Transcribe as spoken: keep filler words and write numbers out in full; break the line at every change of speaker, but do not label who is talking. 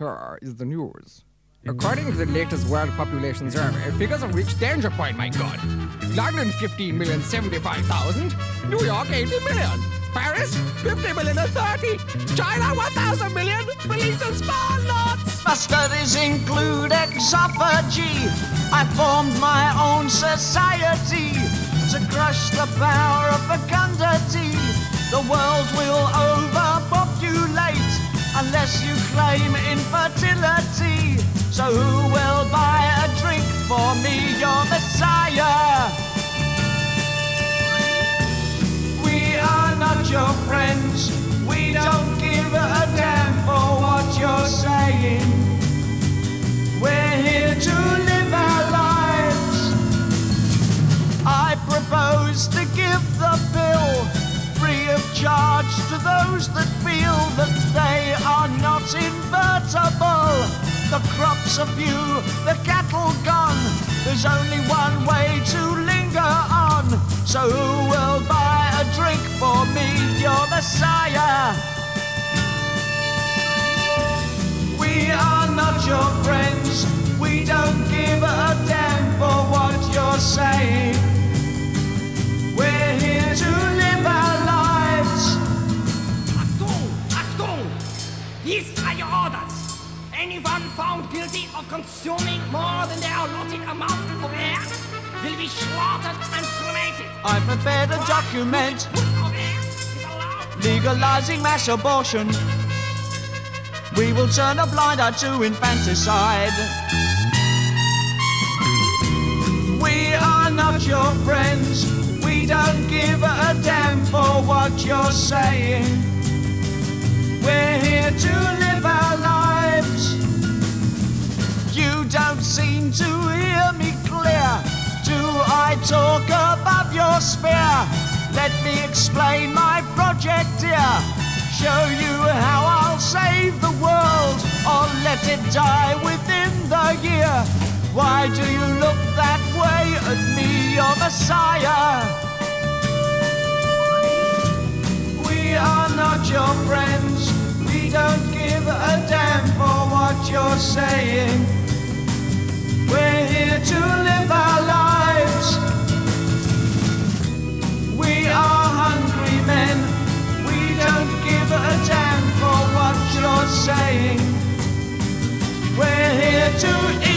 Here is the news. According to the latest World Population Survey, figures have reached danger point, my God. London, fifteen million seventy-five thousand. New York, eighty million. Paris, fifty million and thirty. China, one thousand million. Believed in small lots.
My studies include exophagy. I formed my own society to crush the power of fecundity. The world will overpopulate unless you claim infertility. So who will buy a drink for me, your Messiah? We are not your friends. We don't give a damn for what you're saying. We're here to live our lives. I propose to give the bill free of charge to those that feel that they are not invertible. The crops are few, the cattle gone. There's only one way to linger on. So who will buy a drink for me, your Messiah? We are not your friends. We don't give a damn for what you're saying. We're here to live our lives.
Achtung! Achtung! These are your orders. Anyone found guilty of consuming more than their allotted amount of air will be slaughtered and cremated.
I prepared a document
Of air is allowed.
legalizing mass abortion. We will turn a blind eye to infanticide. We are not your friends. We don't give a damn for what you're saying. We're here to live our lives. You don't seem to hear me clear. Do I talk above your spear? Let me explain my project here. Show you how I'll save the world, or let it die within the year. Why do you look that way at me, your Messiah? We are not your friends. We don't give a damn for what you're saying. We're here to live our lives. We are hungry men. We don't give a damn for what you're saying. We're here to eat.